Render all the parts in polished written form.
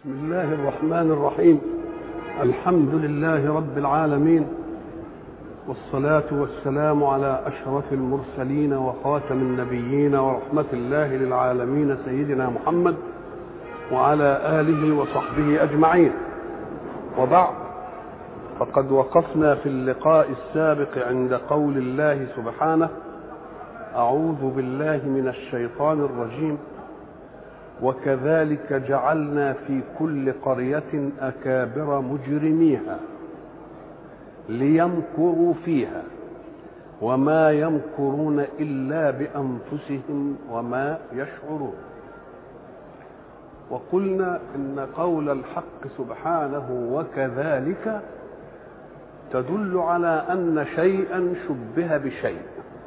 بسم الله الرحمن الرحيم. الحمد لله رب العالمين، والصلاة والسلام على أشرف المرسلين وخاتم النبيين ورحمة الله للعالمين سيدنا محمد وعلى آله وصحبه أجمعين. وبعد، فقد وقفنا في اللقاء السابق عند قول الله سبحانه: أعوذ بالله من الشيطان الرجيم، وكذلك جعلنا في كل قرية أكابر مجرميها ليمكروا فيها وما يمكرون إلا بأنفسهم وما يشعرون. وقلنا إن قول الحق سبحانه وكذلك تدل على أن شيئا شبه بشيء،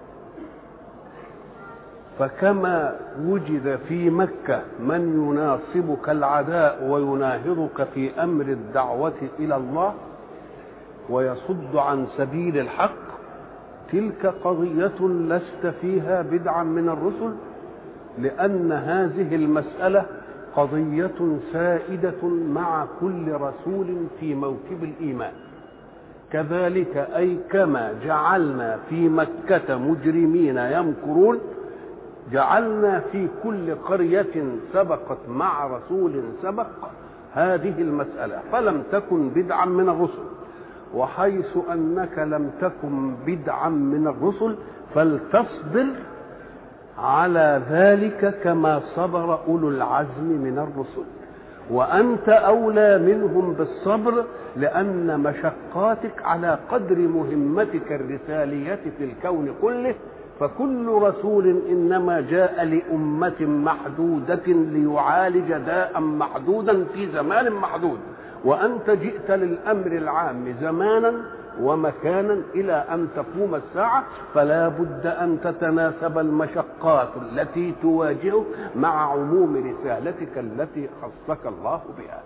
فكما وجد في مكة من يناصبك العداء ويناهضك في أمر الدعوة إلى الله ويصد عن سبيل الحق، تلك قضية لست فيها بدعا من الرسل، لأن هذه المسألة قضية سائدة مع كل رسول في موكب الإيمان. كذلك أي كما جعلنا في مكة مجرمين يمكرون، جعلنا في كل قرية سبقت مع رسول سبق هذه المسألة، فلم تكن بدعا من الرسل. وحيث أنك لم تكن بدعا من الرسل فلتصبر على ذلك كما صبر أولو العزم من الرسل، وأنت أولى منهم بالصبر، لأن مشقاتك على قدر مهمتك الرسالية في الكون كله. فكل رسول إنما جاء لأمة محدودة ليعالج داء محدودا في زمان محدود، وأنت جئت للأمر العام زمانا ومكانا إلى أن تقوم الساعة، فلا بد أن تتناسب المشقات التي تواجهك مع عموم رسالتك التي خصك الله بها.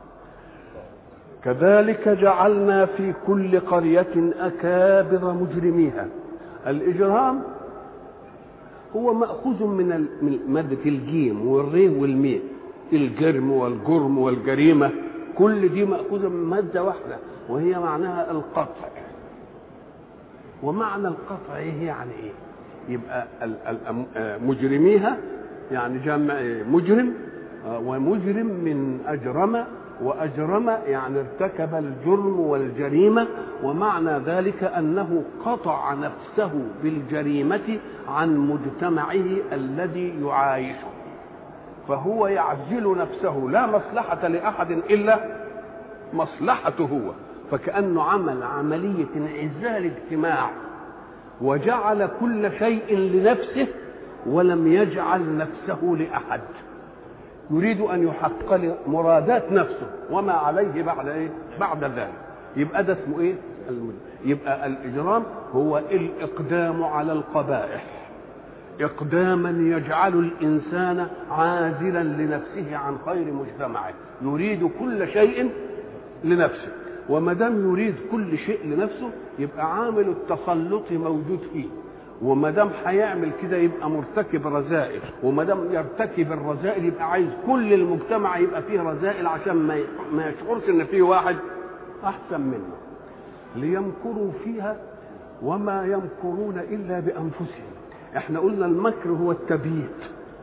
كذلك جعلنا في كل قرية أكابر مجرميها. الإجرام هو مأخوذ من مادة الجيم والري والميم، الجرم والجرم والجريمة، كل دي مأخوذة من مادة واحدة وهي معناها القطع. ومعنى القطع ايه؟ يعني ايه؟ يبقى مجرميها يعني جمع مجرم، ومجرم من أجرم، وأجرم يعني ارتكب الجرم والجريمة، ومعنى ذلك أنه قطع نفسه بالجريمة عن مجتمعه الذي يعايشه، فهو يعزل نفسه، لا مصلحة لأحد إلا مصلحته هو، فكأنه عمل عملية انعزال اجتماع وجعل كل شيء لنفسه ولم يجعل نفسه لأحد، يريد أن يحقق مرادات نفسه وما عليه بعد إيه؟ بعد ذلك. يبقى ده اسمه إيه؟ يبقى الإجرام هو الإقدام على القبائح، إقداما يجعل الإنسان عازلا لنفسه عن خير مجتمعه، يريد كل شيء لنفسه، وما دام يريد كل شيء لنفسه يبقى عامل التسلط موجود فيه، وما دام هيعمل كده يبقى مرتكب رذائل، وما دام يرتكب الرذائل يبقى عايز كل المجتمع يبقى فيه رذائل عشان ما يشعرش ان فيه واحد احسن منه. ليمكروا فيها وما يمكرون الا بانفسهم. احنا قلنا المكر هو التبييت،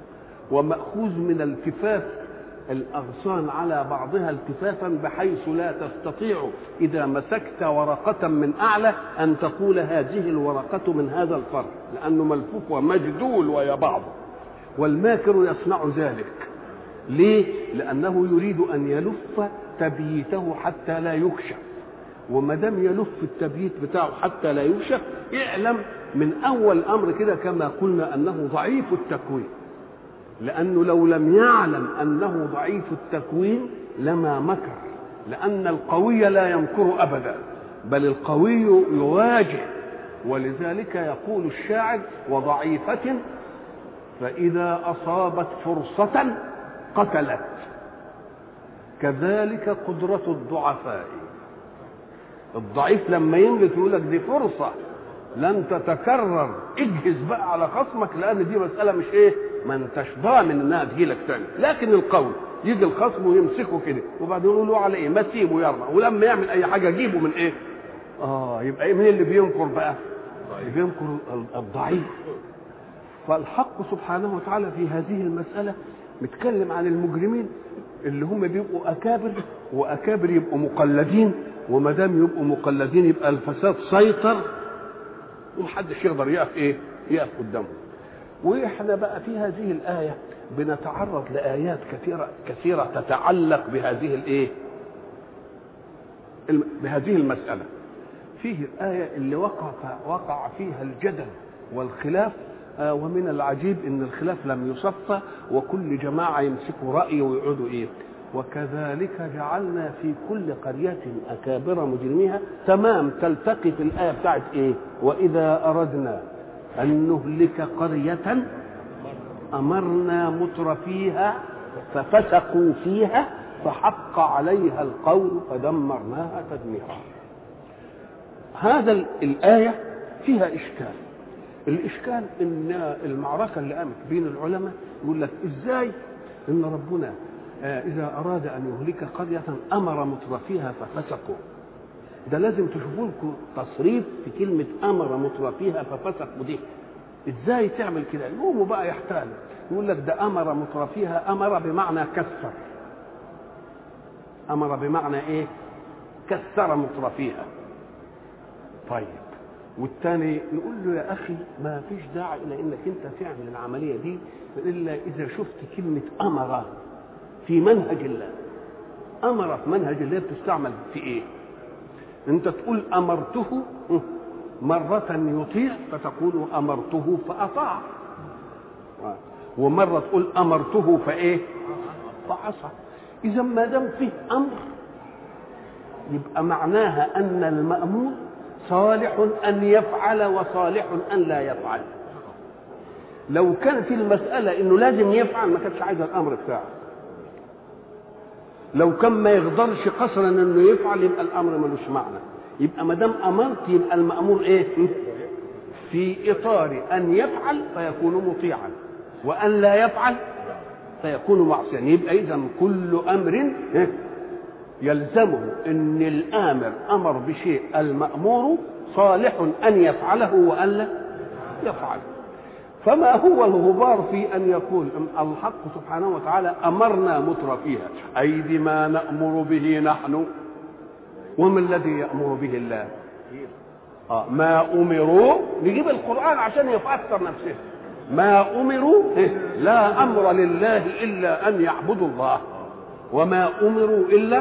ومأخوذ من التفاف الأغصان على بعضها التفافا بحيث لا تستطيع إذا مسكت ورقة من أعلى أن تقول هذه الورقة من هذا الفرع، لأنه ملفوف ومجدول ويا بعض. والماكر يصنع ذلك ليه؟ لأنه يريد أن يلف تبييته حتى لا يكشف، وما دام يلف التبييت بتاعه حتى لا يكشف، اعلم من أول أمر كده كما قلنا أنه ضعيف التكوين، لأنه لو لم يعلم أنه ضعيف التكوين لما مكر، لأن القوي لا يمكر أبدا، بل القوي يواجه. ولذلك يقول الشاعر: وضعيفة فإذا أصابت فرصة قتلت، كذلك قدرة الضعفاء. الضعيف لما يملك يقول لك دي فرصة لن تتكرر، اجهز بقى على خصمك، لأن دي مسألة مش ايه، ما انتش ضامن انها تجيلك تاني. لكن القوي يجي الخصم ويمسكه كده وبعدين يقولوا له على ايه؟ ما تسيبه يرمى، ولما يعمل اي حاجه جيبه من ايه؟ يبقى ايه؟ مين اللي بينكر بقى؟ اللي بينكر الضعيف. فالحق سبحانه وتعالى في هذه المساله متكلم عن المجرمين اللي هم بيبقوا اكابر، واكابر يبقوا مقلدين، وما دام يبقوا مقلدين يبقى الفساد سيطر ومحدش يقدر يقف قدامهم. واحنا بقى في هذه الايه بنتعرض لايات كثيره تتعلق بهذه بهذه المساله. فيه الايه اللي وقع فيها الجدل والخلاف، ومن العجيب ان الخلاف لم يصفى وكل جماعه يمسكوا راي ويقعدوا وكذلك جعلنا في كل قريه اكابر مجرميها. تمام، تلتقي في الايه بتاعت واذا اردنا ان نهلك قريه امرنا مترفيها ففسقوا فيها فحق عليها القول فدمرناها تدميرا. هذا الايه فيها اشكال. الاشكال ان المعركه اللي قامت بين العلماء يقول لك ازاي ان ربنا اذا اراد ان يهلك قريه امر مترفيها ففسقوا. ده لازم تشوفوا لكم تصريف في كلمه امر مترفيها ففسقوا دي، ازاي تعمل كده؟ يقوموا بقى يحتالوا يقول لك ده امر مترفيها، امر بمعنى كسر. امر بمعنى ايه؟ كسر مترفيها. طيب والثاني نقول له يا اخي ما فيش داعي الى انك انت تعمل العمليه دي الا اذا شفت كلمه امر في منهج الله. امر في منهج الله بتستعمل في ايه؟ انت تقول امرته مره يطيع فتقول امرته فاطاع، ومره تقول امرته فعصى. اذا ما دام فيه امر يبقى معناها ان المامور صالح ان يفعل وصالح ان لا يفعل. لو كانت المساله انه لازم يفعل ما كانتش عايزه الامر بتاعه. لو كان ما يقدرش قصرا انه يفعل يبقى الامر ملوش معنى. يبقى ما دام امرت يبقى المامور في اطار ان يفعل فيكون مطيعا وان لا يفعل فيكون معصيا. يبقى اذا كل امر يلزمه ان الامر امر بشيء المامور صالح ان يفعله وان لا يفعل. فما هو الغبار في ان يقول الحق سبحانه وتعالى امرنا مترفيها، اي بما نامر به نحن، وما الذي يامر به الله؟ ما امروا، نجيب القران عشان يفسر نفسه. ما امروا لا امر لله الا ان يعبدوا الله، وما امروا الا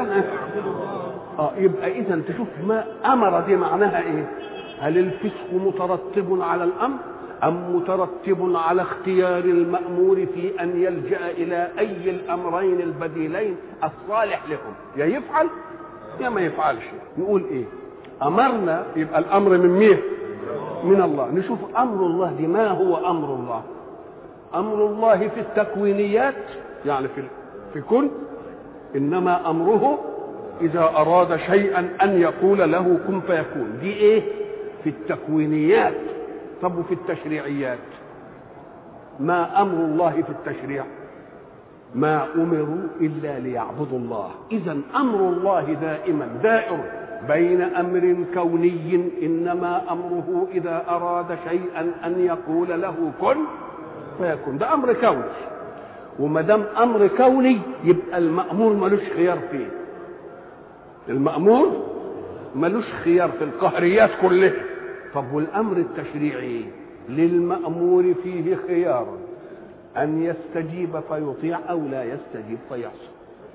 يبقى اذا تشوف ما امر دي معناها ايه؟ هل الفسق مترتب على الامر ام مترتب على اختيار المامور في ان يلجا الى اي الامرين البديلين الصالح لهم، يا يفعل يا ما يفعلش. نقول ايه؟ امرنا يبقى الامر من مين؟ من الله. نشوف امر الله دي ما هو امر الله. امر الله في التكوينيات يعني في كل، انما امره اذا اراد شيئا ان يقول له كن فيكون. دي ايه؟ في التكوينيات. طب وفي التشريعيات ما امر الله في التشريع؟ ما امروا الا ليعبدوا الله. اذا امر الله دائما دائر بين امر كوني انما امره اذا اراد شيئا ان يقول له كن فيكون. ده امر كوني، وما دام امر كوني يبقى المامور ملوش خيار فيه. المامور ملوش خيار في القهريات كلها. طب والامر التشريعي للمامور فيه خيار ان يستجيب فيطيع او لا يستجيب فيعصي.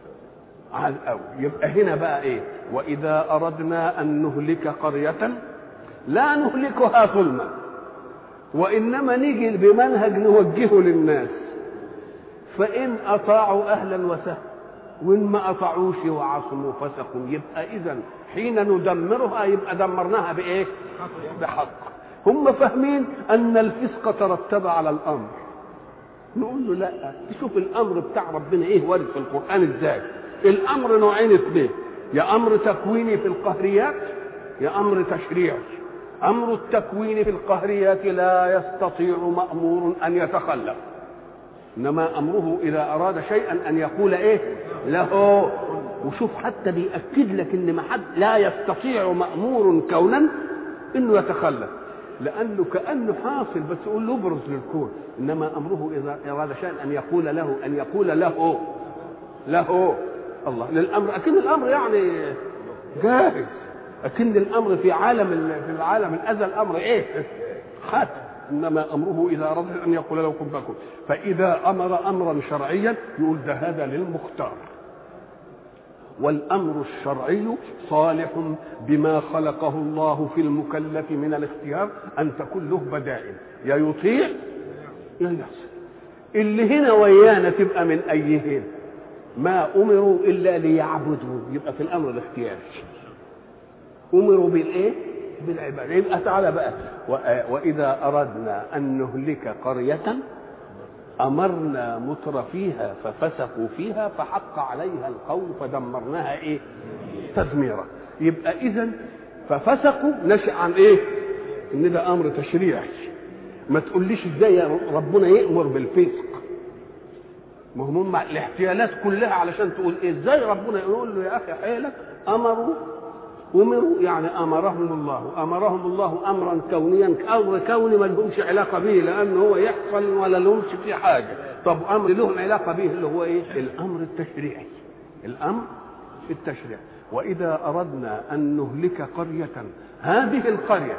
يبقى هنا بقى ايه؟ واذا اردنا ان نهلك قريه لا نهلكها ظلما، وانما نيجي بمنهج نوجهه للناس، فان اطاعوا اهلا وسهلا وان ما اطاعوش وعصموا فسقوا. يبقى اذا حين ندمرها يبقى دمرناها بايه؟ بحق. هم فاهمين ان الفسق ترتب على الامر. نقول له لا، تشوف الامر بتاع ربنا ايه وارد في القران ازاي. الامر نوعين اثنين، يا امر تكويني في القهريات يا امر تشريعي. امر التكوين في القهريات لا يستطيع مامور ان يتخلف، انما امره اذا اراد شيئا ان يقول ايه له. وشوف حتى بيأكد لك ان ما حد لا يستطيع مأمور كونا انه يتخلف، لانه كانه حاصل بس يقول له ابرز للكون. انما امره اذا اراد شيئا ان يقول له، ان يقول له الله للامر. اكن الامر يعني جاهز، اكن الامر في العالم الازل الامر ايه خاتم. انما امره اذا اراد ان يقول له كن فيكون. فاذا امر امرا شرعيا يقول ده هذا للمختار. والامر الشرعي صالح بما خلقه الله في المكلف من الاختيار ان تكون له بدائل، يا يطيع يا يعصي. اللي هنا ويانا تبقى من ايهين؟ ما امروا الا ليعبدوا، يبقى في الامر الاختياري. امروا بالايه؟ بالعباده. يبقى تعالى بقى، واذا اردنا ان نهلك قريه امرنا مترفيها ففسقوا فيها فحق عليها القول فدمرناها ايه؟ تدميرا. يبقى اذا ففسقوا نشأ عن ايه؟ ان ده امر تشريعي. ما تقوليش ازاي يا ربنا يأمر بالفسق، ما هم الاحتيالات كلها علشان تقول ايه؟ ازاي ربنا يقول له يا اخي حيلك امروا يعني امرهم الله امرا كونيا، امر كوني ما لهمش علاقه به لانه هو يحصل ولا لهمش فيه حاجه. طب امر لهم علاقه به اللي هو ايه؟ الامر التشريعي. الامر التشريعي. واذا اردنا ان نهلك قريه، هذه القريه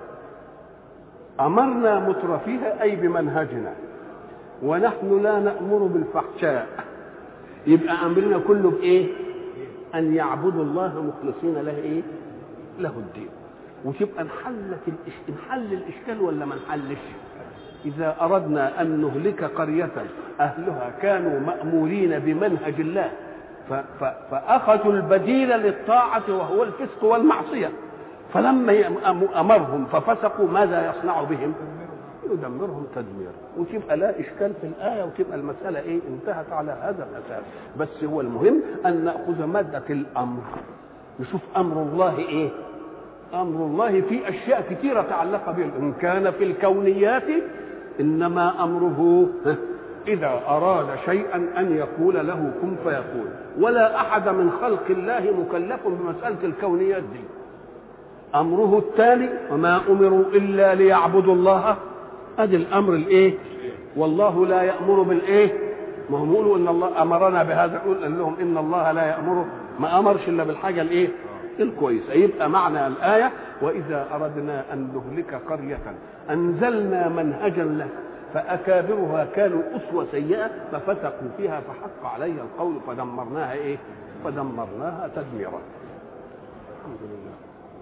امرنا مترفيها اي بمنهجنا، ونحن لا نأمر بالفحشاء. يبقى امرنا كله بايه؟ ان يعبدوا الله مخلصين له ايه؟ له الدين. وتبقى نحل الاشكال ولا ما نحلش؟ اذا اردنا ان نهلك قريه اهلها كانوا مأمورين بمنهج الله فاخذوا البديل للطاعه وهو الفسق والمعصيه، فلما امرهم ففسقوا ماذا يصنع بهم؟ يدمرهم تدميرا. وتبقى لا اشكال في الايه، وتبقى المساله ايه؟ انتهت على هذا الاساس. بس هو المهم ان ناخذ ماده الامر، نشوف امر الله ايه؟ امر الله في اشياء كثيره تعلق به. ان كان في الكونيات انما امره اذا اراد شيئا ان يقول له كن فيكون. ولا احد من خلق الله مكلف بمساله الكونيات دي. امره التالي وما امروا الا ليعبدوا الله، ادي الامر الايه؟ والله لا يامر بالايه؟ ما هم يقولوا ان الله امرنا بهذا، قل لهم ان الله لا يامر، ما امرش الا بالحاجه الايه؟ الكويسه. يبقى معنى الايه واذا اردنا ان نهلك قريه انزلنا منهجا له فاكابرها كانوا اسوه سيئه ففسقوا فيها فحق عليها القول فدمرناها ايه؟ فدمرناها تدميرا. الحمد لله.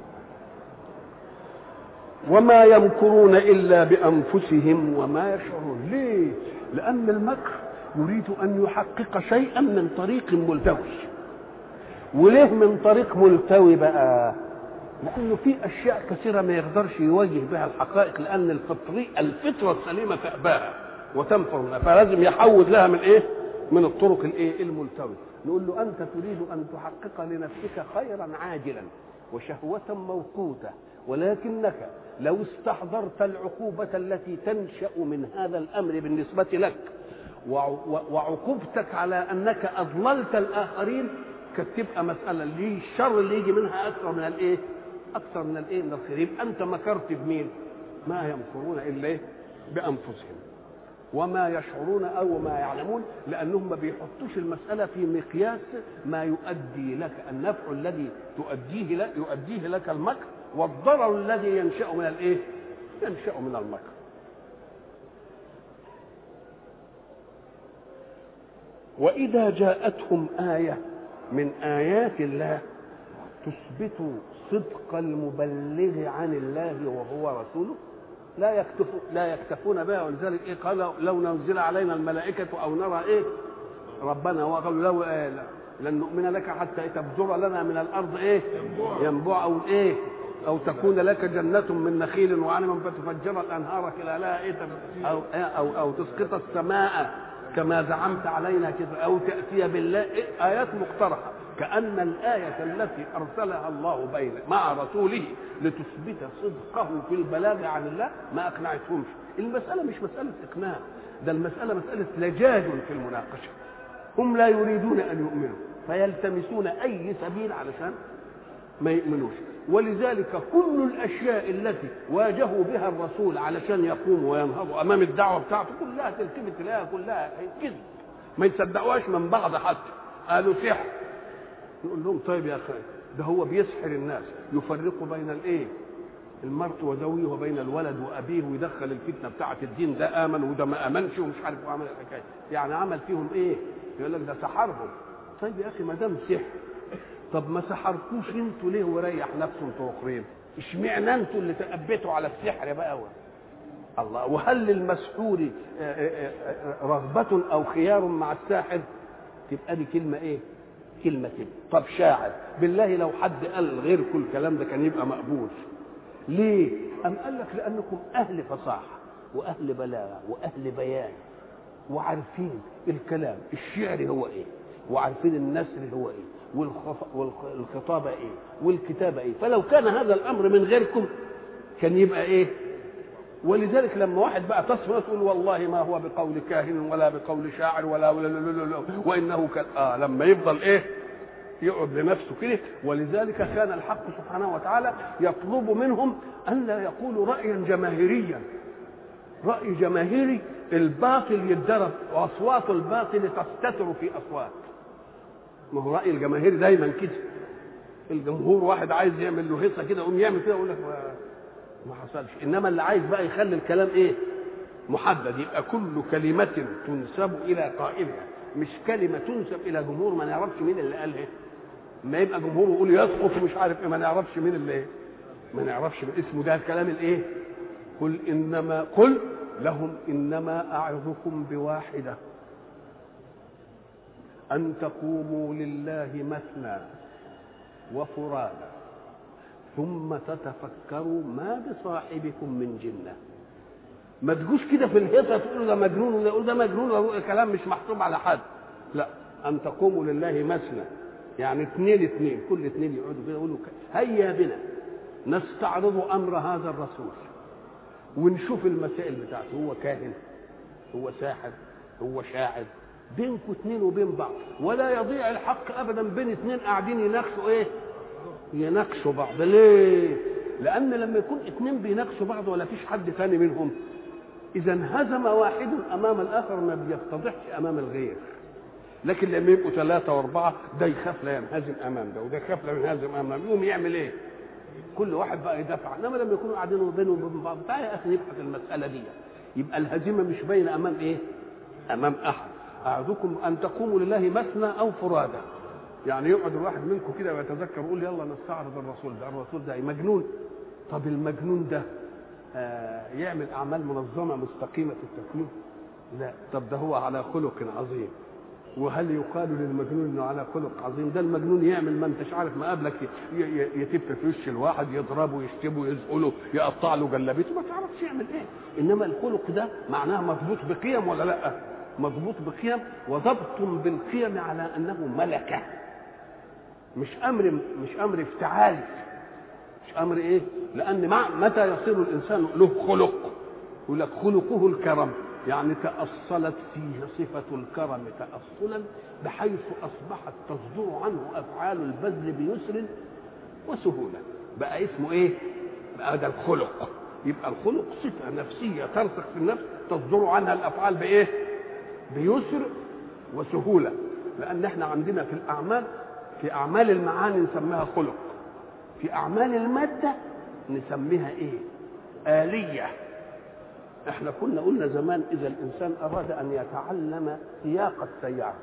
وما يمكرون إلا بأنفسهم وما يشعرون. ليه؟ لأن المكر يريد أن يحقق شيئا من طريق ملتوي. وليه من طريق ملتوي بقى؟ لأنه في أشياء كثيرة ما يقدرش يواجه بها الحقائق، لأن الفطرة السليمة تأباها وتنفر منها، فلازم يحول لها من إيه؟ من الطرق الإيه؟ الملتوي. نقول له أنت تريد أن تحقق لنفسك خيرا عاجلا وشهوة موقوتة، ولكنك لو استحضرت العقوبة التي تنشأ من هذا الأمر بالنسبة لك وعقوبتك على أنك أضللت الآخرين، كانت تبقى مسألة اللي الشر اللي يجي منها أكثر من الإيه؟ أكثر من الإيه؟ من الخير. يبقى أنت مكرت بمين؟ ما يمكرون إلا إيه؟ بأنفسهم وما يشعرون أو ما يعلمون، لأنهم ما بيحطوش المسألة في مقياس ما يؤدي لك النفع الذي يؤديه لك المكر والضرر الذي ينشأ من الايه؟ ينشأ من المكر. وإذا جاءتهم آية من آيات الله تثبت صدق المبلغ عن الله وهو رسوله لا يكتفون بها. ولذلك ايه؟ قال لو نزل علينا الملائكة او نرى ايه؟ ربنا. وقالوا لو لن نؤمن لك حتى تبذر لنا من الارض ايه؟ ينبوع او ايه؟ او تكون لك جنة من نخيل وعنب فتفجر الانهار خلالها ايه؟ او تسقط السماء كما زعمت علينا كذا، او تأتي بالله إيه؟ آيات مقترحة. كأن الآية التي أرسلها الله مع رسوله لتثبت صدقه في البلاغ عن الله ما أقنعتهمش، المساله مش مساله اقناع، ده المساله مساله لجاج في المناقشه. هم لا يريدون ان يؤمنوا فيلتمسون اي سبيل علشان ما يؤمنوش. ولذلك كل الاشياء التي واجهوا بها الرسول علشان يقوموا وينهضوا امام الدعوه بتاعته كلها تلتفت لها كلها كذب، ما يصدقوهاش من بعض حتى. قالوا سحر، نقول لهم طيب يا اخي ده هو بيسحر الناس، يفرق بين الايه المرء وزويه وبين الولد وابيه، ويدخل الفتنه بتاعه الدين، ده امن وده ما امنش ومش عارف وعمل الحكايه، يعني عمل فيهم ايه؟ يقول لك ده سحرهم. طيب يا اخي ما دام سحر، طب ما سحركوش انتوا ليه وريح نفسه انتوا اخرين؟ اشمعنى انتوا اللي تأبيتوا على السحر بقى الله؟ وهل للمسحور رغبة او خيار مع الساحر؟ تبقى دي كلمة ايه؟ كلمة كده. طب شاعر بالله لو حد قال غير كل الكلام ده كان يبقى مقبول. ليه؟ أم قال لك لأنكم أهل فصاحة وأهل بلاغة وأهل بيان وعارفين الكلام، الشعر هو إيه، وعارفين النثر هو إيه، والخطابة إيه، والكتابة إيه. فلو كان هذا الأمر من غيركم كان يبقى إيه؟ ولذلك لما واحد بقى تصفى تقول والله ما هو بقول كاهن ولا بقول شاعر ولا وإنه لما يفضل إيه؟ يقعد لنفسه كده. ولذلك كان الحق سبحانه وتعالى يطلب منهم أن لا يقولوا رأيا جماهيريا، رأي جماهيري الباطل يتضرب وأصوات الباطل تستتر في أصوات. ما هو رأي الجماهيري دايما كده، الجمهور واحد عايز يعمل له هيصة كده يقوم يعمل كده يقول لك ما حصلش. إنما اللي عايز بقى يخلي الكلام إيه؟ محدد، يبقى كل كلمة تنسب إلى قائلها، مش كلمة تنسب إلى جمهور ما نعرفش مين اللي قالها. ما يبقى جمهور يقول يسقط ومش عارف ايه، ما نعرفش مين اللي ايه، ما نعرفش اسمه، ده الكلام الايه؟ قل لهم انما اعظكم بواحده ان تقوموا لله مثنى وفرادا ثم تتفكروا ما بصاحبكم من جنه. ما تجوش كده في الهيصه تقولوا ده مجنون وده يقول ده مجنون وده كلام مش محسوب على حد. لا، ان تقوموا لله مثنى، يعني اثنين كل اثنين يقعدوا كده يقولوا هيا بنا نستعرض امر هذا الرسول ونشوف المسائل بتاعته، هو كاهن، هو ساحر، هو شاعر، بينكم اثنين وبين بعض، ولا يضيع الحق ابدا بين اثنين قاعدين يناقشوا ايه؟ يناقشوا بعض. ليه؟ لان لما يكون اثنين بيناقشوا بعض ولا فيش حد ثاني منهم، اذا انهزم واحد امام الاخر ما بيفتضحش امام الغير. لكن لما يبقوا ثلاثة وأربعة ده يخاف لا ينهزم أمام ده وده يخاف لا ينهزم أمام، يقوم يعمل إيه؟ كل واحد بقى يدافع. إنما لما يكونوا قاعدين بينهم وبين بعض تعالى يا أخي نبحث المسألة دي، يبقى الهزيمة مش باين أمام إيه؟ أمام أحد. أعظكم أن تقوموا لله مثنى أو فرادى، يعني يقعد الواحد منكم كده ويتذكر يقول يلا نستعرض الرسول ده، الرسول ده مجنون. طب المجنون ده يعمل أعمال منظمة مستقيمة التكوين؟ لا. طب ده هو على خلق عظيم. وهل يقال للمجنون انه على خلق عظيم؟ ده المجنون يعمل ما انتش عارف ما قبلك، يتف في وش الواحد، يضربه، يشتمه، يزقله، يقطع له جلابيته، ما تعرفش يعمل ايه. انما الخلق ده معناه مضبوط بقيم ولا لا؟ مضبوط بقيم، وضبط بالقيم على انه ملكه، مش امر افتعالي، مش امر ايه. لان متى يصير الانسان له خلق؟ يقول لك خلقه الكرم، يعني تأصلت فيه صفة الكرم تأصلا بحيث أصبحت تصدر عنه أفعال البذل بيسر وسهولة. بقى اسمه إيه؟ بقى ده الخلق. يبقى الخلق صفة نفسية ترسخ في النفس تصدر عنها الأفعال بإيه؟ بيسر وسهولة. لأن احنا عندنا في الأعمال، في أعمال المعاني نسميها خلق، في أعمال المادة نسميها إيه؟ آلية. احنا كنا قلنا زمان اذا الانسان اراد ان يتعلم سياقه سياره،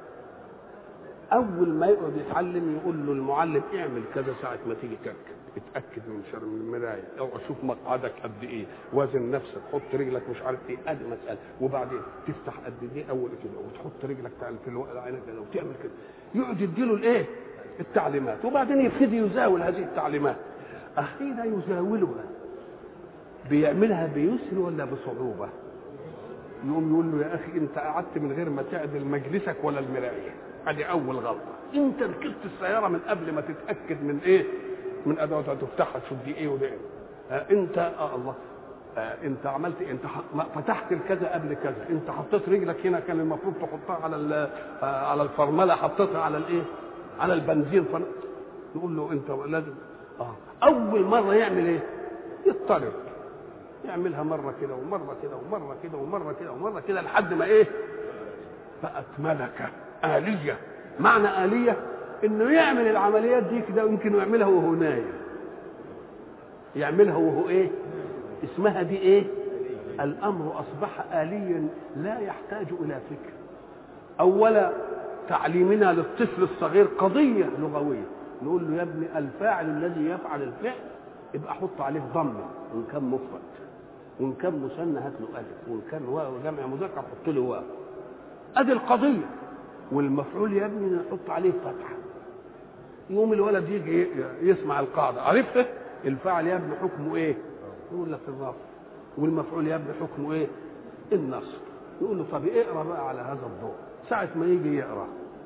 اول ما يقعد يتعلم يقول له المعلم اعمل كذا ساعه ما تيجي تركب، اتاكد من شر من المرايه، او شوف مقعدك قد ايه، وازن نفسك، حط رجلك مش عارف ايه، ادي مساله، وبعدين تفتح قد ايه اول كده، وتحط رجلك في عينك كده، وتعمل كده. يقعد يديله الايه؟ التعليمات، وبعدين يبتدي يزاول هذه التعليمات. حين يزاولها بيعملها بيسر ولا بصعوبه؟ يقوم يقول له يا اخي انت قعدت من غير ما تعدل مجلسك ولا المرايه، ادي اول غلطه. انت ركبت السياره من قبل ما تتاكد من ايه؟ من ادواتها، تفتحها تشوف دي ايه وده ايه. انت الله انت عملت، انت فتحت الكذا قبل كذا، انت حطيت رجلك هنا كان المفروض تحطها على الفرمله، حطيتها على الايه، على البنزين. نقول له انت لازم اول مره يعمل ايه؟ يضطرب، يعملها مره كده ومره كده ومره كده ومره كده ومره كده لحد ما ايه؟ بقت ملكه آلية. معنى آلية انه يعمل العمليات دي كده، يمكن يعملها وهو نايم، يعملها وهو ايه؟ اسمها دي ايه؟ الامر اصبح آليا لا يحتاج الى فكر. اولا تعليمنا للطفل الصغير قضيه لغويه، نقول له يا ابني الفاعل الذي يفعل الفعل يبقى حط عليه ضمه، وان كان مفرد وان كان مثنى هات له الف، وان كان واو جمع مذكر حط له واو. ادي القضيه. والمفعول يا ابني نحط عليه فتحه. يوم الولد يجي يسمع القاعده، عرفت الفاعل يا ابني حكمه ايه؟ يقول لك الرفع. والمفعول يا ابني حكمه ايه؟ النصب. يقول له طب اقرا بقى على هذا الضوء. ساعه ما يجي يقرا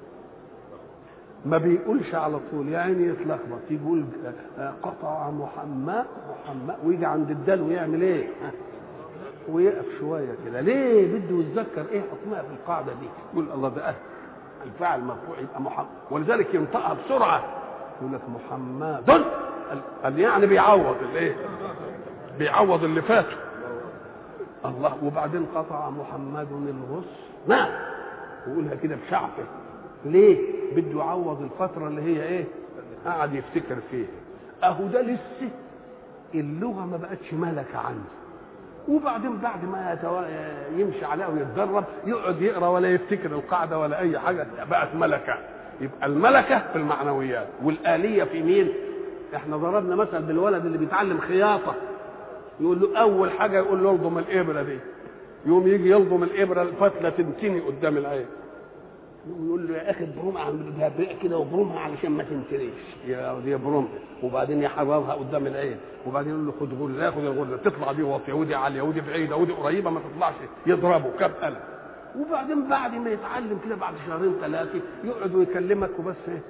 ما بيقولش على طول، يعني يتلخبط، يقول قطع محمد ويجي عند الدال ويعمل ايه؟ ويقف شويه كده. ليه؟ بده يتذكر ايه حكمها في القاعده دي. يقول الله ده الفاعل مرفوع يبقى محمد، ولذلك ينطقها بسرعه. يقول لك محمد، قال يعني بيعوض الايه؟ بيعوض اللي فاته. الله. وبعدين قطع محمد الغصن، نعم، ويقولها كده بشعفه. ليه؟ بده يعوض الفتره اللي هي ايه؟ قاعد يفتكر فيها. اهو ده لسه اللغه ما بقتش ملكه عنده. وبعدين بعد ما يمشي عليها ويتدرب يقعد يقرا ولا يفتكر القاعده ولا اي حاجه، بقت ملكه. يبقى الملكه في المعنويات، والآلية في مين؟ احنا ضربنا مثل بالولد اللي بيتعلم خياطه، يقول له اول حاجه يقول له الضم الابره دي، يوم يجي يلضم الابره الفتله تنتني قدام العين، يقول له يا اخي بروم عندها كده وبرومها علشان ما تنتريش يا بروم، وبعدين يحررها قدام العين، وبعدين يقول له خد غله، ياخد الغله تطلع دي واطيه ودي عاليه ودي بعيده ودي قريبه ما تطلعش، يضربه كم قلم. وبعدين بعد ما يتعلم كده بعد شهرين ثلاثه يقعد ويكلمك وبس ايه؟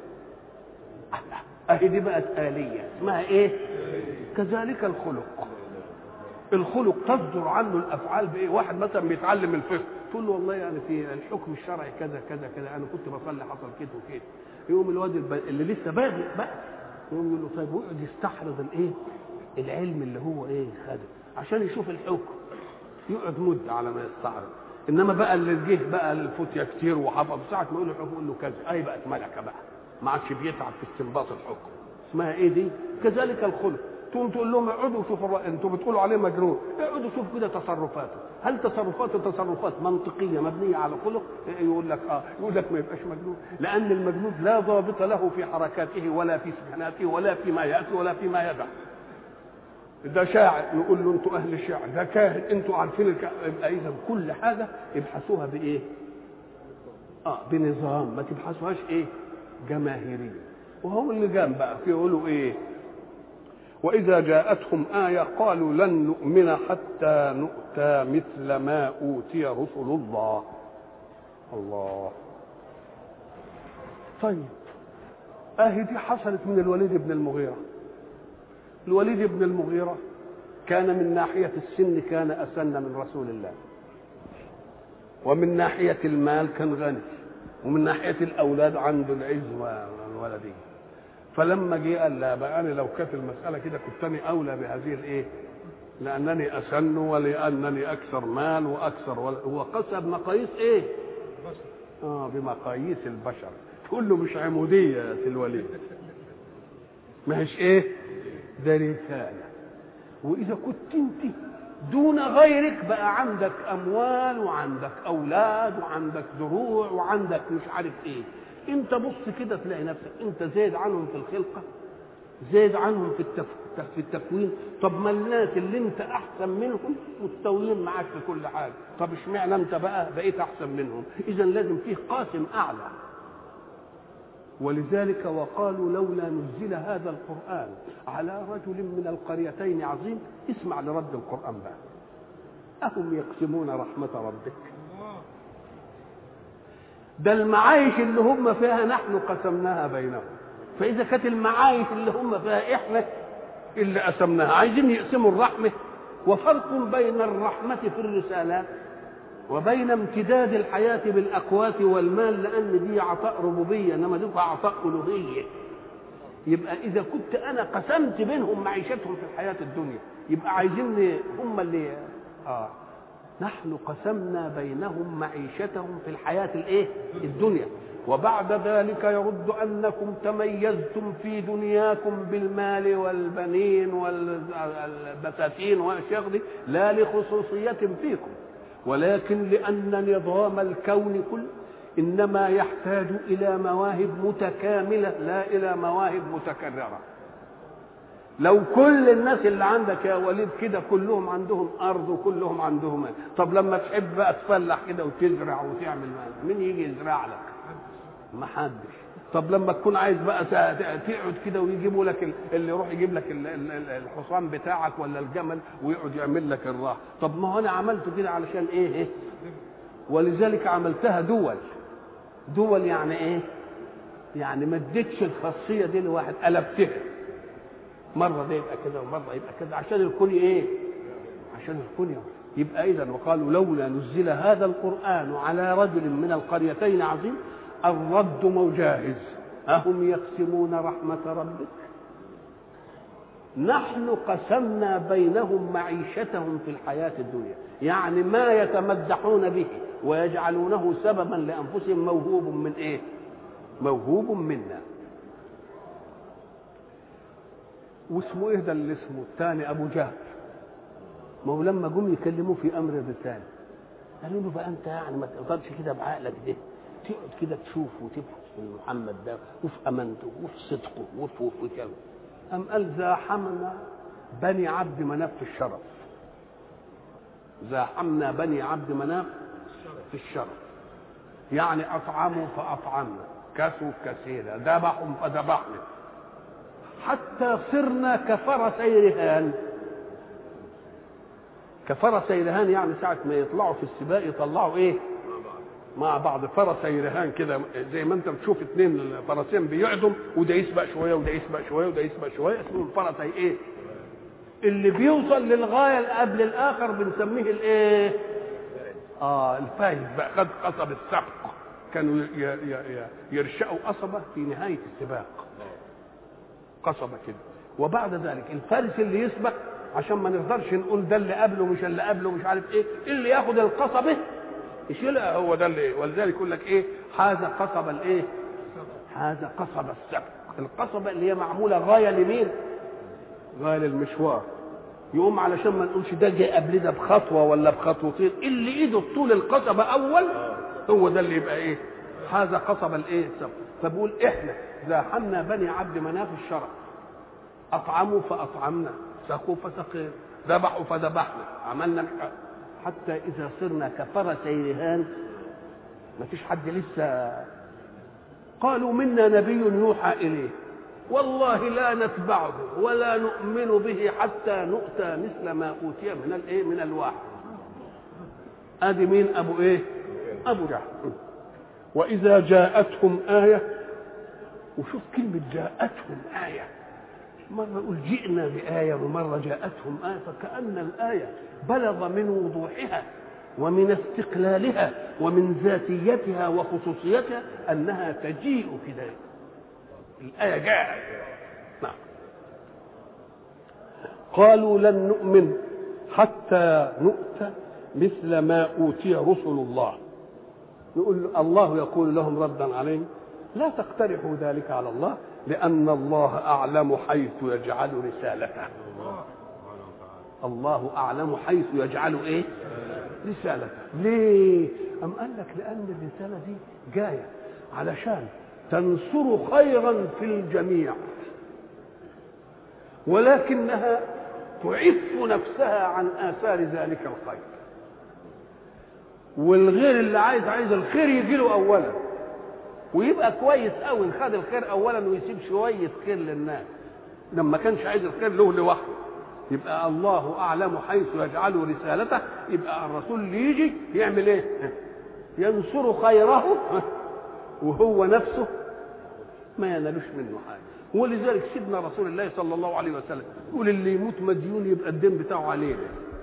اهي دي بقت آلية. اسمها ايه؟ كذلك الخلق. الخلق تصدر عنه الافعال بايه؟ واحد مثلا بيتعلم الفقه، تقول له والله يعني في الحكم الشرعي كذا كذا كذا، انا كنت بصلي حصل كده وكده. يقوم الواد اللي لسه بادئ بقى يقوم يقول له طيب، ويقعد يستحرض الايه؟ العلم اللي هو ايه خده عشان يشوف الحكم، يقعد مده على ما يستعرض. انما بقى اللي جه بقى الفتية كتير وحفظ، ساعه ما يقول له الحكم يقول له كذا، اي بقت ملكه بقى، ما عادش بيتعب في استنباط الحكم. اسمها ايه دي؟ كذلك الخلق. تقول لهم اقعدوا شوفوا، انتوا بتقولوا عليه مجنون، اقعدوا شوفوا كده تصرفاته، هل تصرفاته تصرفات منطقيه مبنيه على خلق؟ يقول لك يقول لك ما يبقاش مجنون، لان المجنون لا ضابط له في حركاته ولا في سكناته ولا فيما ياتي ولا فيما يدع. ده شاعر نقول له انتوا اهل الشعر، ده كاهن انتوا عارفين يبقى اذا كل حاجه ابحثوها بايه؟ بنظام، ما تبحثوهاش ايه؟ جماهيريه. وهو اللي جام بقى يقولوا ايه؟ وإذا جاءتهم آية قالوا لن نؤمن حتى نؤتى مثل ما أوتي رسل الله. الله. طيب دي حصلت من الوليد بن المغيرة. الوليد بن المغيرة كان من ناحية السن كان أسن من رسول الله، ومن ناحية المال كان غني، ومن ناحية الأولاد عنده العز والولدية. فلما جه قال لا بقى انا لو كانت المساله كده كنت انا اولى بهذه الايه؟ لانني اسن ولانني اكثر مال واكثر هو قسى بمقاييس ايه؟ بمقاييس البشر. تقول له مش عموديه يا سي الوليد، ما هيش ايه؟ ده رساله. واذا كنت انت دون غيرك بقى عندك اموال وعندك اولاد وعندك زروع وعندك مش عارف ايه، انت بص كده تلاقي نفسك انت زايد عنهم في الخلقه، زايد عنهم في التكوين. طب ما الناس اللي انت احسن منهم مستويين معاك في كل حاجه، طب اشمعنى انت بقى بقيت احسن منهم؟ اذا لازم فيه قاسم اعلى. ولذلك وقالوا لولا نزل هذا القران على رجل من القريتين عظيم. اسمع لرد القران بقى. اهم يقسمون رحمه ربك؟ ده المعايش اللي هم فيها نحن قسمناها بينهم. فإذا كانت المعايش اللي هم فيها إحنا اللي قسمناها، عايزين يقسموا الرحمة؟ وفرق بين الرحمة في الرسالات وبين امتداد الحياة بالأقوات والمال، لأن دي عطاء ربوبية إنما دي عطاء ألوهية. يبقى إذا كنت أنا قسمت بينهم معيشتهم في الحياة الدنيا، يبقى عايزين هم اللي نحن قسمنا بينهم معيشتهم في الحياة الدنيا، وبعد ذلك يرد أنكم تميزتم في دنياكم بالمال والبنين والبساتين والأشياء دي لا لخصوصية فيكم، ولكن لأن نظام الكون كله إنما يحتاج إلى مواهب متكاملة لا إلى مواهب متكررة. لو كل الناس اللي عندك يا وليد كده كلهم عندهم أرض وكلهم عندهم، طب لما تحب بقى تفلح كده وتزرع وتعمل مين يجي يزرع لك؟ ما حدش. طب لما تكون عايز بقى تقعد كده ويجيبوا لك اللي يروح يجيب لك الحصان بتاعك ولا الجمل ويقعد يعمل لك الراحه. طب ما هو انا عملته كده علشان ايه؟ ولذلك عملتها دول يعني ايه؟ يعني ما اديتش الخاصيه دي لواحد، قلبتها مره ده يبقى كده ومره يبقى كده عشان الكون ايه؟ عشان الكون يبقى اذا. وقالوا لولا نزل هذا القران على رجل من القريتين عظيم. الرد مجاهز. أهم يقسمون رحمة ربك؟ نحن قسمنا بينهم معيشتهم في الحياة الدنيا، يعني ما يتمدحون به ويجعلونه سببا لأنفسهم موهوب من إيه؟ موهوب منا. واسمه إيه ده اللي اسمه الثاني؟ أبو جهل. ما هو لما جم يكلموه في أمر الرسالة قالوا له بقى أنت يعني ما تقدرش كده بعقلك ده تقعد كده تشوف وتبحث في محمد ده وفي امانته وفي صدقه وفي كذا. ام قال زاحمنا بني عبد مناف في الشرف. زاحمنا بني عبد مناف في الشرف، يعني اطعموا فاطعمنا، كسوا كسينا، ذبحوا فذبحنا، حتى صرنا كفرسي رهان. كفرسي رهان يعني ساعه ما يطلعوا في السباق يطلعوا ايه؟ مع بعض فرسي رهان كده، زي ما انت بتشوف اثنين فرسين بيعدوا وده يسبق شويه وده يسبق شويه وده يسبق شويه، اسمه الفرسي ايه؟ اللي بيوصل للغايه قبل الاخر بنسميه الايه؟ الفايز بقى، خد قصب السبق. كانوا يرشقوا قصبه في نهايه السباق، قصبه كده. وبعد ذلك الفارس اللي يسبق عشان ما نقدرش نقول ده اللي قبله مش اللي قبله مش عارف ايه، اللي ياخد القصبه يشيلها هو ده اللي. ولذلك يقول لك ايه؟ هذا قصب الايه؟ هذا قصب السبق. القصبه اللي هي معموله غايه لمين؟ غايه للمشوار. يقوم علشان ما نقولش ده جاي قبل ده بخطوه ولا بخطوتين، اللي ايده طول القصبه اول هو ده اللي يبقى ايه؟ هذا قصب الايه؟ السبق. فبقول احنا زاحمنا بني عبد مناف الشرف، اطعموا فاطعمنا، سقوا فسقينا، ذبحوا فذبحنا، عملنا حتى إذا صرنا كفرسي رهان. ما فيش حد لسه. قالوا منا نبي يوحى إليه والله لا نتبعه ولا نؤمن به حتى نؤتى مثل ما أوتي من الإيه؟ من الوحي. أدي مين؟ أبو إيه؟ أبو جهل. وإذا جاءتهم آية، وشوف كلمة جاءتهم آية، مرة يقول جئنا بآية ومرة جاءتهم آية، فكأن الآية بلغ من وضوحها ومن استقلالها ومن ذاتيتها وخصوصيتها أنها تجيء كده. الآية جاءت. نعم. قالوا لن نؤمن حتى نؤتى مثل ما أوتي رسل الله. نقول الله يقول لهم ردا عليهم لا تقترحوا ذلك على الله لأن الله أعلم حيث يجعل رسالته. الله أعلم حيث يجعل إيه؟ رسالته. ليه؟ أم قال لك لأن الرسالة دي جاية علشان تنصر خيرا في الجميع، ولكنها تعف نفسها عن آثار ذلك الخير. والغير اللي عايز الخير يجي له أولا ويبقى كويس قوي، خد الخير اولا ويسيب شويه خير للناس. لما كانش عايز الخير له لوحده، يبقى الله اعلم حيث يجعل رسالته. يبقى الرسول اللي يجي يعمل ايه؟ ينصر خيره وهو نفسه ما ينالوش منه حاجه. ولذلك سيدنا رسول الله صلى الله عليه وسلم يقول اللي يموت مديون يبقى الدين بتاعه عليه.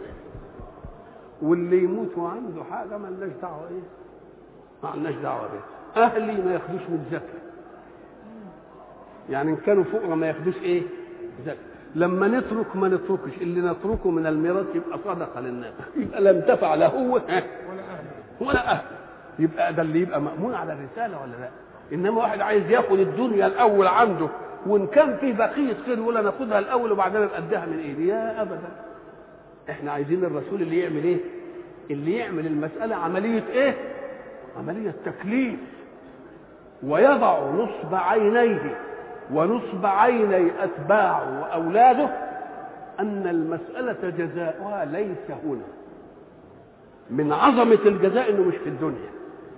واللي يموت وعنده حاجه ما لناش دعوه ايه، ما لناش دعوه بيه. اهلي ما ياخدوش من زكاه، يعني ان كانوا فقراء ما ياخدوش ايه زكاه. لما نترك ما نتركش، اللي نتركه من الميراث يبقى صدقه للناس، يبقى لا انتفع لا هو ولا اهل، يبقى ده اللي يبقى مأمون على الرساله ولا لا؟ انما واحد عايز ياخد الدنيا الاول عنده، وان كان فيه بقيه خير يقول انا اخدها الاول وبعدين ابقى من ايدي، يا ابدا. احنا عايزين الرسول اللي يعمل ايه؟ اللي يعمل المساله عمليه ايه؟ عمليه تكليف، ويضع نصب عينيه ونصب عيني اتباعه واولاده ان المساله جزاؤها ليس هنا. من عظمه الجزاء انه مش في الدنيا.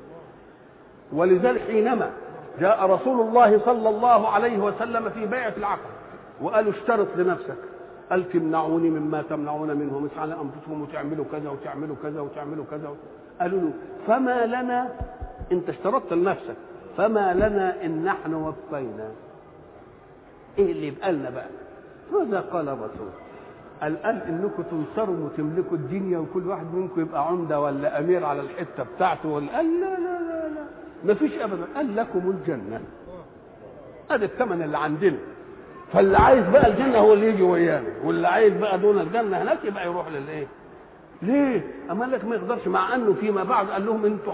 ولذلك حينما جاء رسول الله صلى الله عليه وسلم في بيعة العقبة وقالوا اشترط لنفسك، قال تمنعوني مما تمنعون منه، مش على انفسكم وتعملوا كذا وتعملوا كذا وتعملوا كذا. قالوا له فما لنا، انت اشترطت لنفسك، فما لنا ان نحن وفينا. ايه اللي يبقى لنا بقى؟ ماذا قال الرسول؟ قال انكم تنصروا وتملكوا الدنيا وكل واحد منكم يبقى عمده ولا امير على الحته بتاعته ولا، قال لا لا لا لا ما فيش ابدا، قال لكم الجنه، هذا الثمن اللي عندنا. فاللي عايز بقى الجنه هو اللي يجي ويانا، واللي عايز بقى دون الجنه هناك يبقى يروح للايه؟ ليه؟ اما لك ما يقدرش، مع انه فيما بعد قال لهم انتوا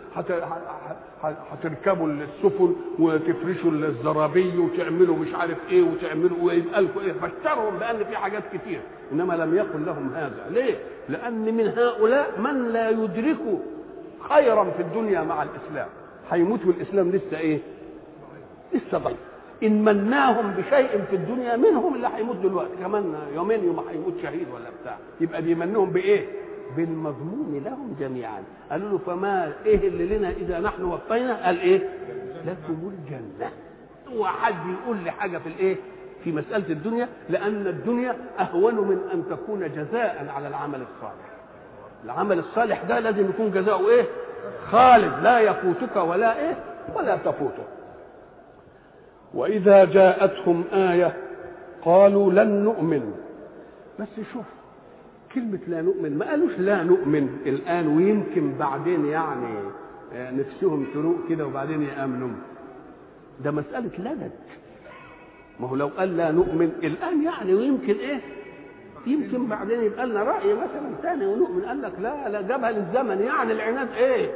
هتركبوا السفن وتفرشوا الزرابي وتعملوا مش عارف ايه وتعملوا ويبقى لكم ايه، بشرهم بان في حاجات كتير، انما لم يقل لهم هذا. ليه؟ لان من هؤلاء من لا يدرك خيرا في الدنيا مع الاسلام، هيموت والاسلام لسه ايه؟ لسه ضعيف. ان مناهم بشيء في الدنيا منهم اللي هيموت دلوقتي كمان يومين يوم هيموت شهيد ولا بتاع، يبقى بيمنهم بايه؟ بالمضمون لهم جميعا. قالوا له فما ايه اللي لنا اذا نحن وفينا؟ قال ايه؟ لكم الجنه. هو حد يقول لي حاجه في الايه؟ في مساله الدنيا، لان الدنيا اهون من ان تكون جزاء على العمل الصالح. العمل الصالح ده لازم يكون جزاؤه ايه؟ خالد، لا يفوتك ولا ايه؟ ولا تفوته. وإذا جاءتهم آية قالوا لن نؤمن. بس شوف كلمة لا نؤمن، ما قالوش لا نؤمن الآن ويمكن بعدين يعني نفسهم تروق كده وبعدين يأمنوا. ده مسألة لدد. ما هو لو قال لا نؤمن الآن يعني ويمكن إيه؟ يمكن بعدين يبقى لنا رأي مثلا ثاني ونؤمن. قال لك لا جابها للزمن، يعني العناد إيه؟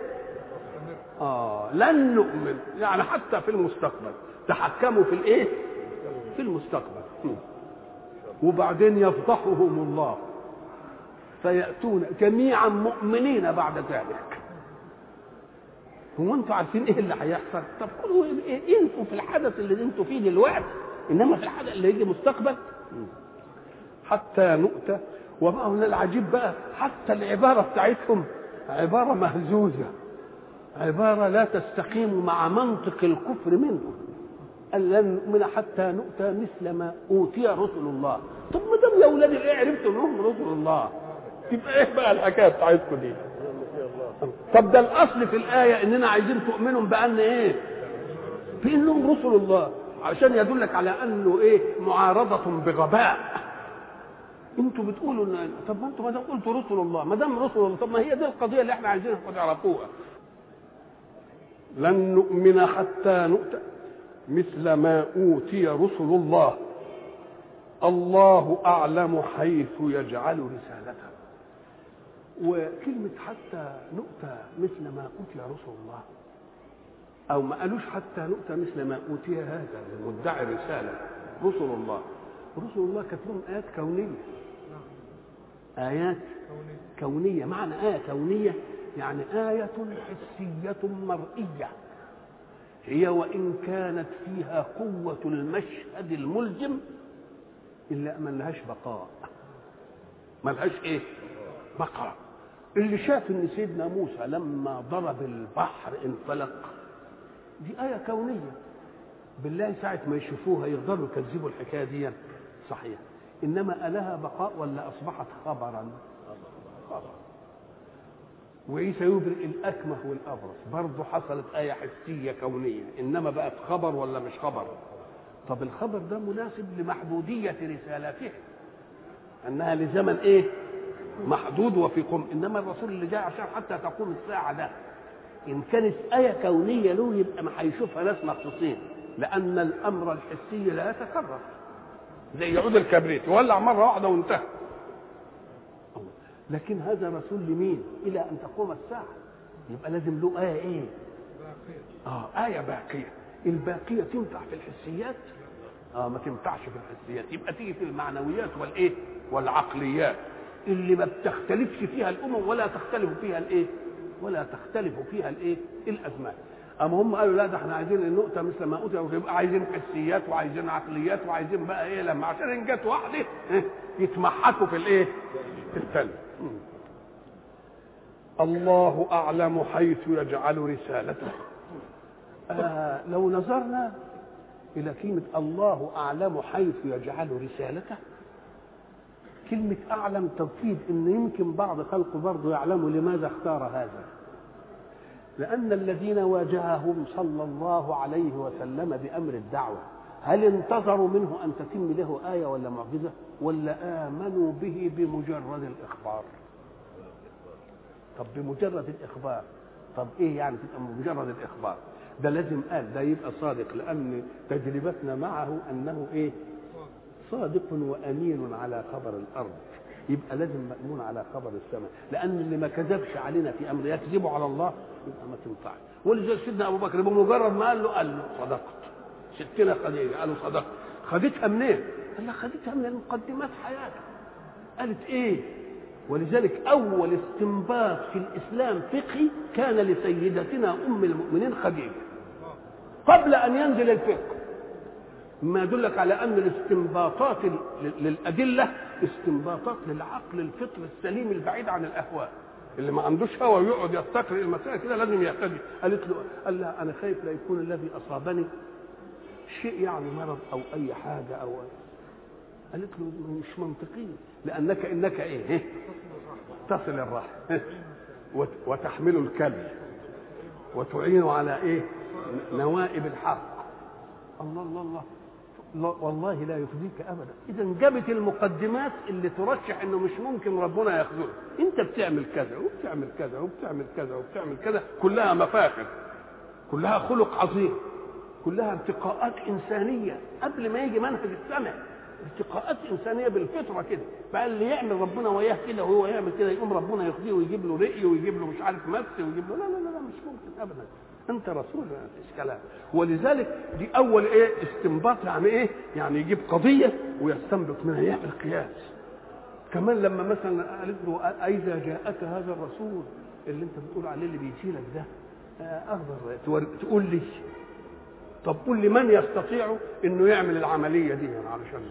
لن نؤمن، يعني حتى في المستقبل تحكموا في الايه؟ في المستقبل. وبعدين يفضحهم الله فيأتون جميعا مؤمنين بعد ذلك. هو انتوا عارفين ايه اللي هيحصل؟ طب قولوا إيه انتوا في الحدث اللي انتوا فيه دلوقتي، انما في الحدث اللي يجي مستقبل. حتى نؤتى. وبقى هنا العجيب بقى، حتى العبارة بتاعتهم عبارة مهزوزة، عبارة لا تستقيم مع منطق الكفر منهم. قال لن نؤمن حتى نؤتى مثل ما أوتي رسل الله. طب ما دام يا اولاد ايه عرفتوا انهم رسل الله، تبقى ايه بقى الحكايه بتاعتكم دي؟ طب ده الاصل في الايه اننا عايزين تؤمنوا بان ايه؟ بانهم رسل الله، عشان يدلك على انه ايه؟ معارضه بغباء. انتوا بتقولوا طب ما انتوا ما دام قلتوا رسل الله، ما دام رسل الله، طب ما هي دي القضيه اللي احنا عايزينها تعرفوها. لن نؤمن حتى نؤتى مثل ما أوتي رسل الله، الله أعلم حيث يجعل رسالته. وكلمة حتى نؤتى مثل ما أوتي رسل الله، أو ما قالوش حتى نؤتى مثل ما أوتي هذا المدعي رسالة رسل الله. رسل الله كانت لهم آيات كونية، آيات كونية. معنى آية كونية يعني آية حسية مرئية، هي وإن كانت فيها قوة المشهد الملزم إلا ما لهاش بقاء، ما لهاش إيه؟ بقاء. اللي شاف إن سيدنا موسى لما ضرب البحر انفلق، دي آية كونية. بالله ساعة ما يشوفوها يقدروا يكذبوا الحكاية دي؟ صحيح. إنما ألها بقاء ولا أصبحت خبرا؟ خبر. وعيسى يبرئ الأكمه والأبرص، برضه حصلت آية حسية كونية، إنما بقت خبر ولا مش خبر؟ طب الخبر ده مناسب لمحدودية رسالته، أنها لزمن إيه؟ محدود وفي قم. انما الرسول اللي جاي عشان حتى تقوم الساعه ده ان كانت ايه كونيه له يبقى ما هيشوفها ناس مخصوصين، لان الامر الحسي لا يتكرر زي عود الكبريت يولع مره واحده وانتهى. لكن هذا رسول لمين؟ الى ان تقوم الساعه، يبقى لازم له ايه ايه؟ ايه باقيه. الباقيه تنفع في الحسيات؟ ما تنفعش في الحسيات، يبقى تيجي في المعنويات والايه؟ والعقليات اللي ما بتختلفش فيها الامم ولا تختلف فيها الايه؟ ولا تختلف فيها الايه؟ الازمان. اما هم قالوا لا ده احنا عايزين النقطه مثل ما قلت، يبقى عايزين حسيات وعايزين عقليات وعايزين بقى ايه لما عشان ان جت واحده يتمحكوا في الايه؟ في الثانيه. الله اعلم حيث يجعل رسالته. لو نظرنا الى كلمه الله اعلم حيث يجعل رسالته، كلمه اعلم تفيد ان يمكن بعض خلقه برضه يعلموا لماذا اختار هذا، لان الذين واجههم صلى الله عليه وسلم بامر الدعوه هل انتظروا منه ان تتم له ايه ولا معجزه، ولا امنوا به بمجرد الاخبار؟ طب بمجرد الاخبار، طب ايه يعني تبقى بمجرد الاخبار؟ ده لازم قال ده يبقى صادق، لان تجربتنا معه انه ايه؟ صادق وامين على خبر الارض، يبقى لازم مأمون على خبر السماء، لان اللي ما كذبش علينا في امر يكذب على الله يبقى ما تنفعش. ولذلك سيدنا ابو بكر بمجرد ما قال له صدقت. ستنا خديجه قالوا صدقت. خدتها منين؟ قال لها خدتها من مقدمات حياتها. قالت ايه؟ ولذلك اول استنباط في الاسلام فقهي كان لسيدتنا ام المؤمنين خديجه قبل ان ينزل الفقه، ما يدلك على ان الاستنباطات للادله استنباطات للعقل الفطري السليم البعيد عن الاهواء، اللي ما عندوش هوى ويقعد يستقرئ المسائل كده لازم يهتدي. قال لها انا خايف لا يكون الذي اصابني شيء يعني مرض او اي حاجه او. قالت له مش منطقي، لانك انك ايه؟ تصل الرحم وتحمل الكلب وتعين على ايه؟ نوائب الحق. الله الله الله والله لا يخزيك ابدا. اذا جابت المقدمات اللي ترشح انه مش ممكن ربنا يخذله. انت بتعمل كذا وبتعمل كذا وبتعمل كذا وبتعمل كذا، كلها مفاخر، كلها خلق عظيم، كلها ارتقاءات انسانيه قبل ما يجي منهج السمع. ارتقاءات انسانيه بالفطره كده، بقى اللي يعمل ربنا وياه كده وهو يعمل كده يقوم ربنا يخزيه ويجيب له رئي ويجيب له مش عارف مس ويجيب له لا لا لا مش ممكن ابدا. انت رسول ما فيش كلام. ولذلك دي اول ايه؟ استنباط. يعني ايه؟ يعني يجيب قضيه ويستنبط منها، يعمل قياس. كمان لما مثلا قالت له اذا جاءك هذا الرسول اللي انت بتقول عليه اللي بيجي لك ده اخبر تقول لي، طب قول لي من يستطيع انه يعمل العمليه دي يعني علشان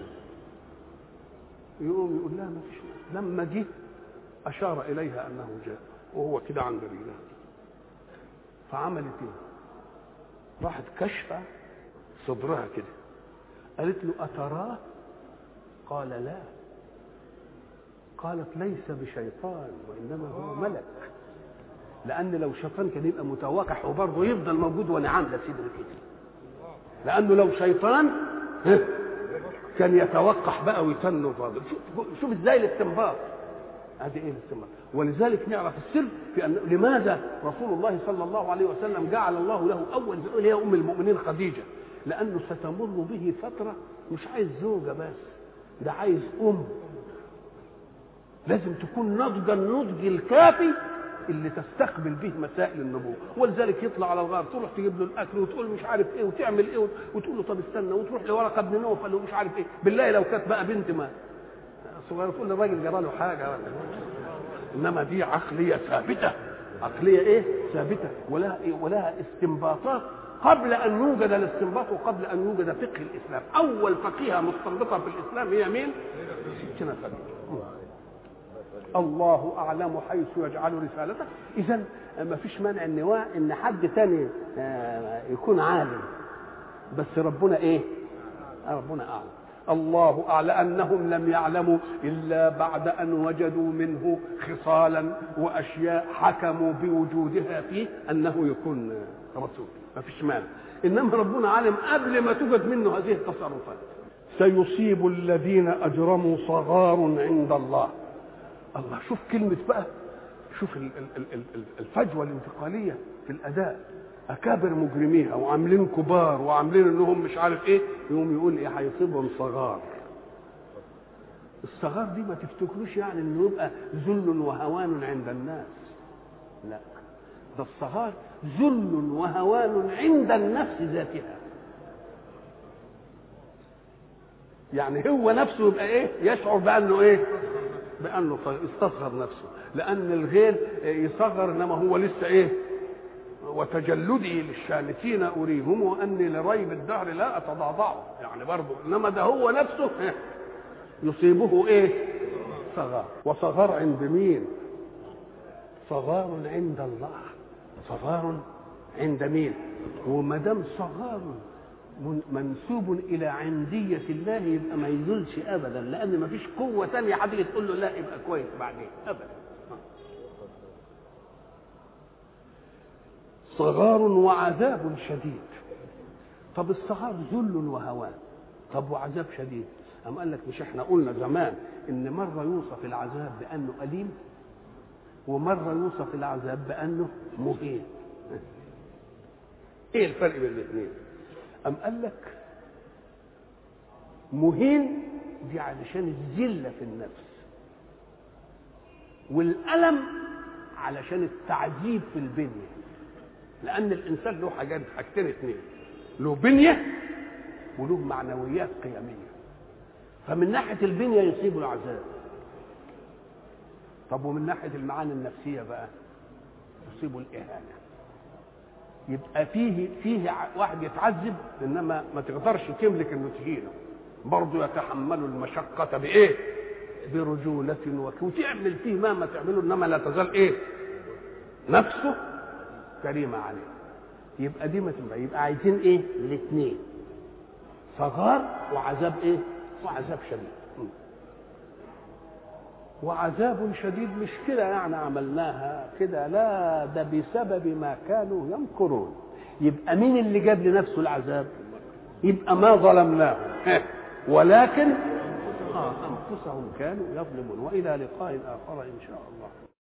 يقوم يقول لها ما فيش. لما جه اشار اليها انه جاء وهو كده عند رجلها، فعملت ايه؟ راحت كشفه صدرها كده، قالت له اتراه؟ قال لا. قالت ليس بشيطان وانما هو ملك، لان لو شيطان كان يبقى متوقح وبرضه يفضل موجود وانا عامله صدر كده، لانه لو شيطان كان يتوقح بقى ويتن وفاضل. شوف ازاي الاستنباط. هذه ايه الاستنباط؟ ولذلك نعرف السر في ان لماذا رسول الله صلى الله عليه وسلم جعل الله له اول زوجه هي ام المؤمنين خديجه، لانه ستمر به فتره مش عايز زوجه بس، ده عايز لازم تكون ناضجه النضج الكافي اللي تستقبل به مسائل النبوه. ولذلك يطلع على الغار تروح تجيب له الاكل وتقول مش عارف ايه وتعمل ايه وتقول له طب استنى، وتروح لورقه بن نوفل ومش عارف ايه. بالله لو كانت بقى بنت ما صغيره تقول للراجل جرى له حاجه، انما دي عقليه ثابته، عقليه ايه؟ ثابته، ولها استنباطات قبل ان يوجد الاستنباط وقبل ان يوجد فقه الاسلام. اول فقيهه مستنبطه في الاسلام هي مين؟ ستنا خديجه. الله اعلم حيث يجعل رسالته. اذا ما فيش مانع ان حد ثاني يكون عالم، بس ربنا ايه؟ ربنا اعلم. الله اعلم انهم لم يعلموا الا بعد ان وجدوا منه خصالا واشياء حكموا بوجودها فيه انه يكون رسول، ما فيش مانع. انما ربنا عالم قبل ما توجد منه هذه التصرفات. سيصيب الذين اجرموا صغار عند الله الله، شوف كلمة بقى، شوف الفجوة الانتقالية في الأداء. أكابر مجرميها وعاملين كبار وعاملين إنهم مش عارف إيه، يقوم يقول إيه هيصيبهم صغار. الصغار دي ما تفتكروش يعني إنه يبقى ذل وهوان عند الناس، لا، ده الصغار ذل وهوان عند النفس ذاتها. يعني هو نفسه يبقى ايه، يشعر بانه ايه، بانه استصغر نفسه، لان الغير يصغر انما هو لسه ايه، وتجلدي للشامتين اريهم واني لريب الدهر لا اتضعضعه، يعني برضه انما ده هو نفسه يصيبه ايه، صغار. وصغار عند مين؟ صغار عند الله. صغار عند مين؟ وما دام صغار منسوب الى عنديه الله يبقى ما يذلش ابدا، لان ما فيش قوه ثانيه حد تقول له لا يبقى كويس بعدين ابدا. صغار وعذاب شديد. طب الصغار ذل وهوان، طب وعذاب شديد، أم قال لك مش احنا قلنا زمان ان مره يوصف العذاب بانه اليم ومره يوصف العذاب بانه مهين. ايه الفرق بين الاثنين؟ أم قال لك مهين دي علشان الذلة في النفس، والألم علشان التعذيب في البنية، لأن الإنسان له حاجتين اثنين، له بنية وله معنويات قيمية. فمن ناحية البنية يصيب العذاب، طب ومن ناحية المعاني النفسية بقى يصيب الإهانة. يبقى فيه واحد يتعذب انما ما تقدرش تملك انه تهينه، برضه يتحمل المشقه بايه، برجوله وتعمل فيه ما تعمله، انما لا تزال ايه، نفسه كريمه عليه. يبقى دي ما تبقى، يبقى عايزين ايه الاثنين، صغار وعذاب ايه، وعذاب شديد. وعذاب شديد مش كده يعني عملناها كده، لا، ده بسبب ما كانوا يمكرون. يبقى مين اللي جاب لنفسه العذاب؟ يبقى ما ظلمناه ولكن انفسهم كانوا يظلمون. والى لقاء اخر ان شاء الله.